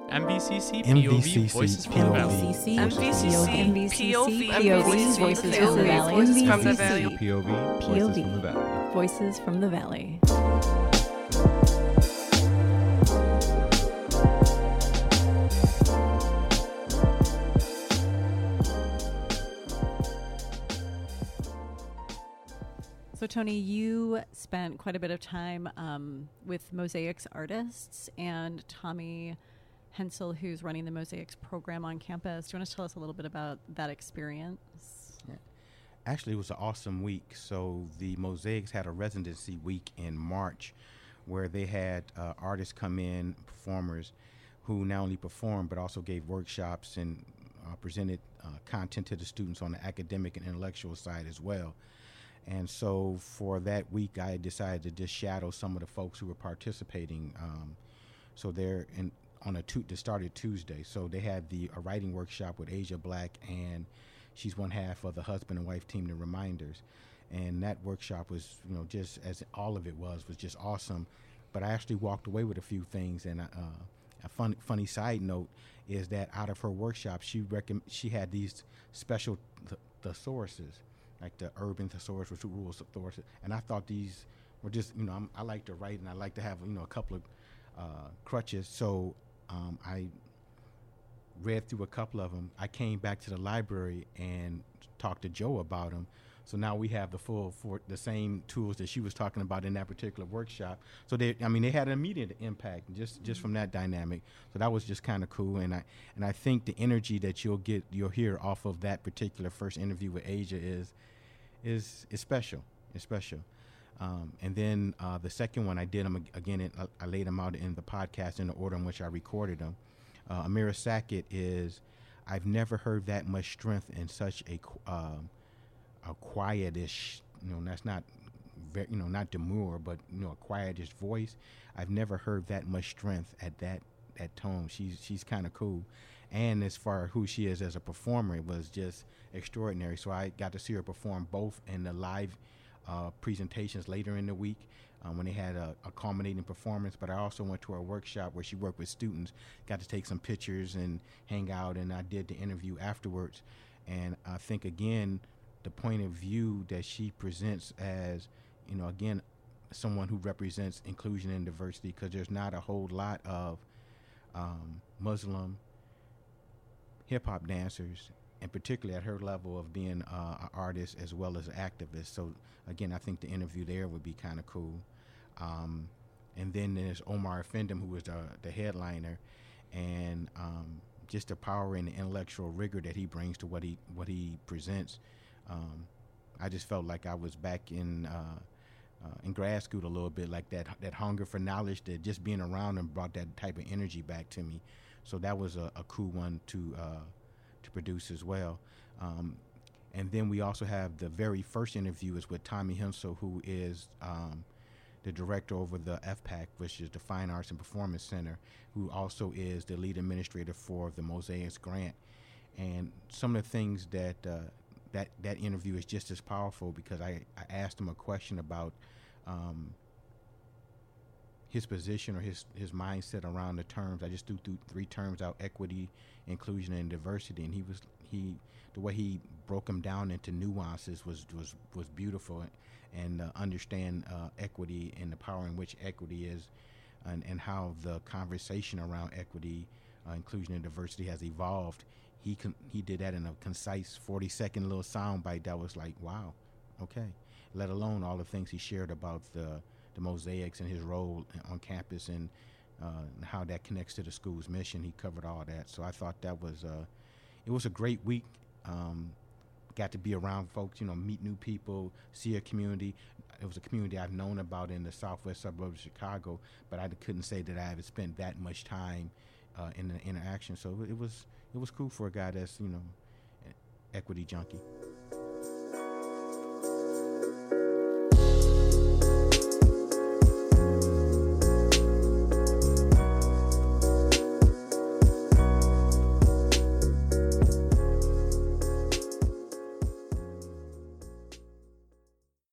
MVCC POV Voices from the Valley. MVCC POV Voices from the Valley. Voices from the Valley. POV Voices from the Valley. Voices from the Valley. So, Tony, you spent quite a bit of time with Mosaics artists and Tommy Hensel, who's running the Mosaics program on campus. Do you want to tell us a little bit about that experience? Yeah. Actually, it was an awesome week. So the Mosaics had a residency week in March where they had artists come in, performers, who not only performed but also gave workshops and presented content to the students on the academic and intellectual side as well. And so for that week, I decided to just shadow some of the folks who were participating. So they're they started Tuesday. So they had a writing workshop with Asia Black, and she's one half of the husband and wife team, The Reminders. And that workshop was, just as all of it was just awesome. But I actually walked away with a few things. And a funny side note is that out of her workshop, she had these special thesauruses, like the urban thesaurus, which rules thesaurus. And I thought these were just, I like to write and I like to have, a couple of crutches. So I read through a couple of them. I came back to the library and talked to Joe about them. So now we have the same tools that she was talking about in that particular workshop. So they had an immediate impact just from that dynamic. So that was just kind of cool. And I think the energy that you'll hear off of that particular first interview with Asia is special. It's special. And then the second one, I did them again. I laid them out in the podcast in the order in which I recorded them. Amira Sackett I've never heard that much strength in such a quietish, that's not very, not demure, but a quietish voice. I've never heard that much strength at that tone. She's kind of cool. And as far as who she is as a performer, it was just extraordinary. So I got to see her perform both in the live presentations later in the week when they had a culminating performance, but I also went to her workshop where she worked with students, got to take some pictures and hang out, and I did the interview afterwards. And I think, again, the point of view that she presents as, again, someone who represents inclusion and diversity, because there's not a whole lot of Muslim hip-hop dancers, and particularly at her level of being an artist as well as an activist. So, again, I think the interview there would be kind of cool. And then there's Omar Effendim, who was the headliner, and just the power and the intellectual rigor that he brings to what he presents. I just felt like I was back in grad school a little bit, like that hunger for knowledge, that just being around him brought that type of energy back to me. So that was a cool one to produce as well. And then we also have the very first interview is with Tommy Hensel, who is the director over the FPAC, which is the Fine Arts and Performance Center, who also is the lead administrator for the Mosaics Grant. And some of the things that interview is just as powerful, because I asked him a question about his position or his mindset around the terms. I just threw three terms out: equity, inclusion, and diversity. And the way he broke them down into nuances was beautiful, and understand equity and the power in which equity is, and how the conversation around equity, inclusion, and diversity has evolved. He did that in a concise 40-second little sound bite that was like, wow, okay. Let alone all the things he shared about the Mosaics and his role on campus, and how that connects to the school's mission. He covered all that. So I thought that was it was a great week. Got to be around folks, meet new people, see a community. It was a community I've known about in the southwest suburbs of Chicago, but I couldn't say that I have spent that much time in the interaction. So it was cool for a guy that's, equity junkie.